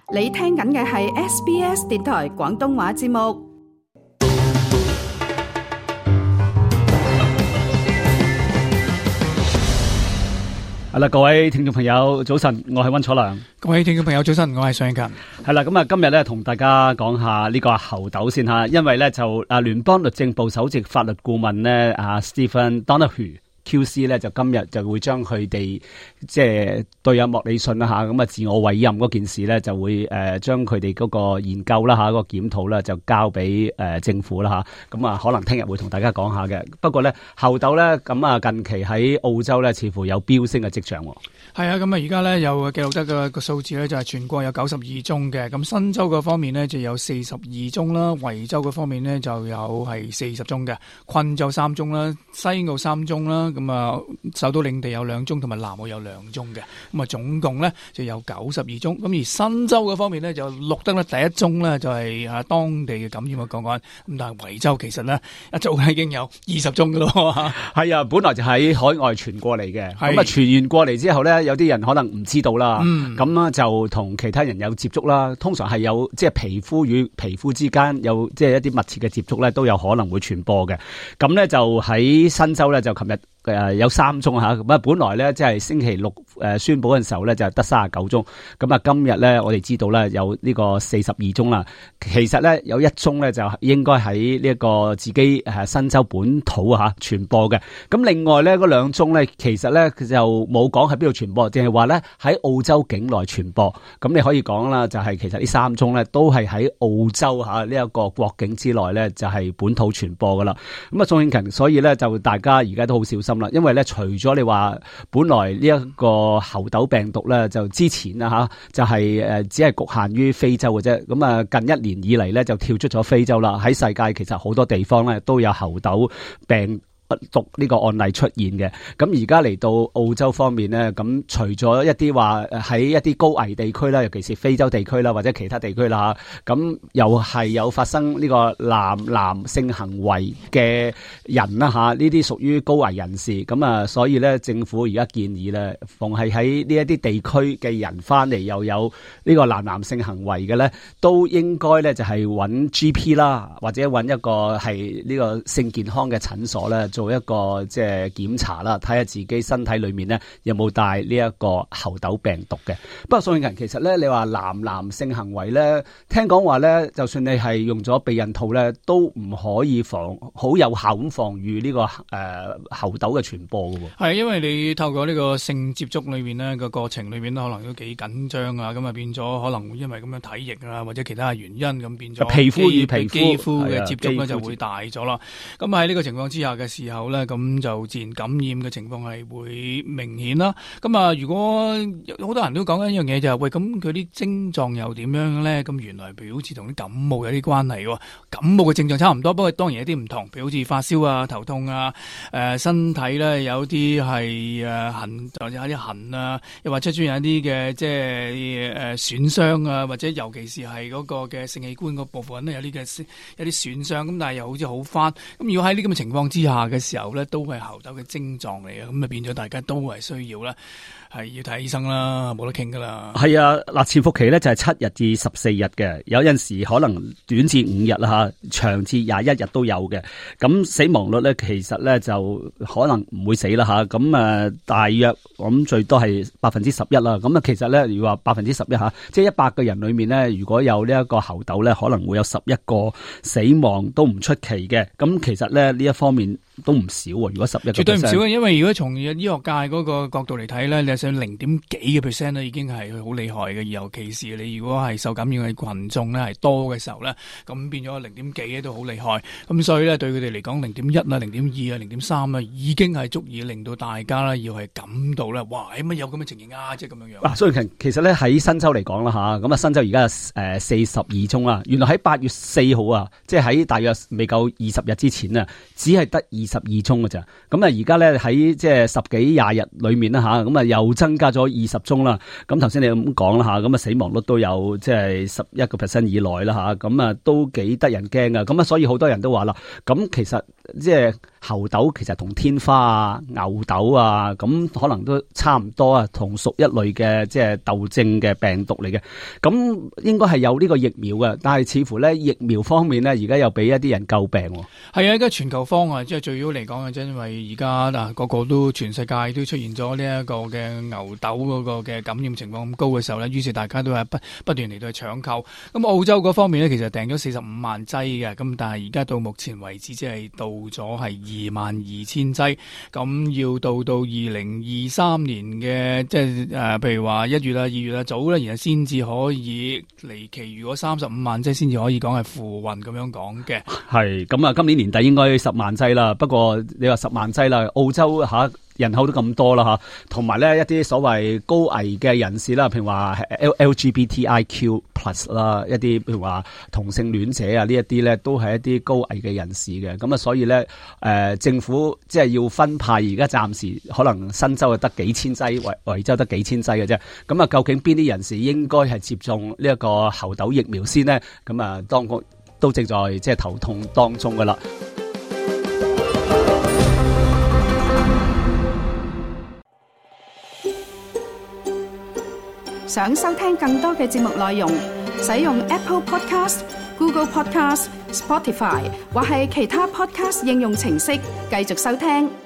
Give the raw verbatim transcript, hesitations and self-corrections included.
你聽緊嘅係 S B S 電台廣東話節目。 係啦，各位聽眾朋友，早晨，我係溫楚良。 各位聽眾朋友，早晨，我係尚勤。 係啦，咁啊，今日咧同大家講下呢個猴痘先吓，因為咧就啊聯邦律政部首席法律顧問咧啊 Stephen Donoghue Q C 咧就今日就會將佢哋即係對阿莫里遜啦吓，咁啊自我委任嗰件事咧就會誒將佢哋嗰個研究啦吓，嗰個檢討啦就交俾誒政府啦吓，咁啊可能聽日會同大家講下嘅。不過咧猴痘咧咁啊近期喺澳洲咧似乎有飆升嘅跡象。 係啊，咁啊而家咧有記錄得嘅個數字咧就係全國有九十二宗嘅，咁新州嗰方面咧就有四十二宗啦，維州嗰方面咧就有係四十宗嘅，昆州三宗啦，西澳三宗啦。咁啊，首都領地有兩宗，同埋南澳有兩宗嘅，咁啊總共咧就有九十二宗。咁而新州嗰方面咧就錄得咧第一宗咧就係啊當地嘅感染嘅個案。咁但係維州其實咧一早已經有二十宗噶咯。 係啊，本來就喺海外傳過嚟嘅，咁啊傳完過嚟之後咧，有啲人可能唔知道啦，咁啊、嗯、就同其他人有接觸啦。通常係有即係皮膚與皮膚之間有即係一啲密切嘅接觸咧，都有可能會傳播嘅。咁咧就喺新州咧就琴日。誒有三宗嚇，咁啊本來咧即係星期六誒宣佈嘅時候咧就得三十九宗，咁啊今日咧我哋知道咧有呢個四十二宗啦。其實咧有一宗咧就應該喺呢一個自己誒新州本土嚇傳播嘅。咁另外咧嗰兩宗咧其實咧就冇講喺邊度傳播，淨係話咧喺澳洲境內傳播。咁你可以講啦，就係其實呢三宗咧都係喺澳洲嚇呢一個國境之內咧就係本土傳播噶啦。咁啊宋慶勤，所以咧就大家而家都好小心。因為咧，除咗你話本來呢一個猴痘病毒咧，就之前啊吓，就係、是、誒只係局限於非洲嘅啫。咁啊，近一年以嚟咧，就跳出咗非洲啦。喺世界其實好多地方咧都有猴痘病毒呢個案例出現嘅。咁而家嚟到澳洲方面咧，咁除咗一啲話喺一啲高危地區啦，尤其是非洲地區啦，或者其他地區啦，咁又係有發生呢個男男性行為嘅人啦吓，呢啲屬於高危人士。咁啊，所以咧政府而家建議咧，逢係喺呢一啲地區嘅人翻嚟又有呢個男男性行為嘅咧，都應該咧就係揾 G P 啦，或者揾一個係呢個性健康嘅診所咧。做一個即係檢查啦，睇下自己身體裏面咧有冇帶呢一個猴痘病毒嘅。不過宋慶勤，其實咧你話男男性行為咧，聽講話咧，就算你係用咗避孕套咧，都唔可以防好有效咁防禦呢、這個誒、呃、猴痘嘅傳播嘅喎。 係因為你透過呢個性接觸裏邊呢個過程裏邊可能都幾緊張啊，咁啊變咗可能會因為咁樣體液啊或者其他原因咁變咗皮膚與皮膚肌膚嘅接觸咧就會大咗啦。咁喺呢個情況之下嘅時候咧，咁就自然感染嘅情況係會明顯啦。咁啊，如果好多人都講緊一樣嘢就係、是、喂，咁佢啲症狀又點樣咧？咁原來譬如好似同啲感冒有啲關係喎。感冒嘅症狀差唔多，不過當然有啲唔同，譬如好似發燒啊、頭痛啊、誒、呃、身體咧有啲係誒痕，或者有啲痕啊，又或者出現有啲嘅即係誒損傷啊，或者尤其是係嗰個嘅性器官嗰部分咧有啲嘅有啲損傷，咁但係又好似好翻。咁如果喺呢咁嘅情況之下嘅時候咧，都係猴痘嘅症狀嚟嘅，咁啊變咗大家都係需要啦，係要睇醫生啦，冇得傾噶啦。 係啊，嗱，潛伏期咧就係七日至十四日嘅，有陣時可能短至五日啦吓，長至廿一日都有嘅。咁死亡率咧其實咧就可能唔會死啦吓，咁誒大約我諗最多係百分之十一啦。咁啊其實咧如果話百分之十一吓，即係一百個人裏面咧，如果有呢一個猴痘咧，可能會有十一個死亡都唔出奇嘅。咁其實咧呢一方面都唔少喎。如果十一個 percent 絕對唔少嘅，因為如果從醫學界嗰個角度嚟睇咧，你係上零點幾嘅 percent 咧，已經係好厲害嘅。尤其是你如果係受感染嘅群眾咧係多嘅時候咧，咁變咗零點幾咧都好厲害。咁所以咧對佢哋嚟講，零點一啊、零點二啊、零點三啊，已經係足以令到大家咧要係感到咧，哇！乜有咁嘅情形啊？即係咁樣樣。 嗱，所以其其實咧喺新州嚟講啦吓，咁啊新州而家誒四十二宗啦。原來喺八月四號啊，即係喺大約未夠二十日之前啊，只係得二十二宗嘅咋。咁啊而家咧喺即係十幾廿日裏面啦吓，咁啊又增加咗二十宗啦。咁頭先你咁講啦吓，咁啊死亡率都有即係十一個 percent 以內啦吓，咁啊都幾得人驚噶。咁啊所以好多人都話啦，咁其實即係猴痘其實同天花啊、牛痘啊，咁可能都差唔多啊，同屬一類嘅即係痘症嘅病毒嚟嘅。咁應該係有呢個疫苗嘅，但係似乎咧疫苗方面咧，而家又俾一啲人詬病。 係啊，而家全球方啊，即係最要嚟講嘅啫，因為而家嗱個個都全世界都出現咗呢一個嘅牛痘嗰個嘅感染情況咁高嘅時候咧，於是大家都係不不斷嚟到去搶購。咁澳洲嗰方面咧，其實訂咗四十五萬劑嘅，咁但係而家到目前為止即係到咗係二萬二千劑，咁要到到二零二三年嘅即係誒、呃，譬如話一月啊、二月啊早咧，然後先至可以嚟其餘嗰三十五萬劑先至可以講係付運咁樣講嘅。 係咁啊，今年年底應該十萬劑啦。不過你話十萬劑啦，澳洲吓人口都咁多啦吓，同埋咧一啲所謂高危嘅人士啦，譬如話 L G B T I Q plus 啦，一啲譬如話同性戀者啊，呢一啲咧都係一啲高危嘅人士嘅。咁啊，所以咧誒、呃、政府即係要分派，而家暫時可能新州得幾千劑，維維州得幾千劑嘅啫。咁啊，究竟邊啲人士應該係接種呢一個猴痘疫苗先呢？咁啊，當局都正在即係頭痛當中噶啦。 想收聽更多嘅節目內容，使用 Apple Podcast、Google Podcast、Spotify 或係其他 Podcast 應用程式繼續收聽。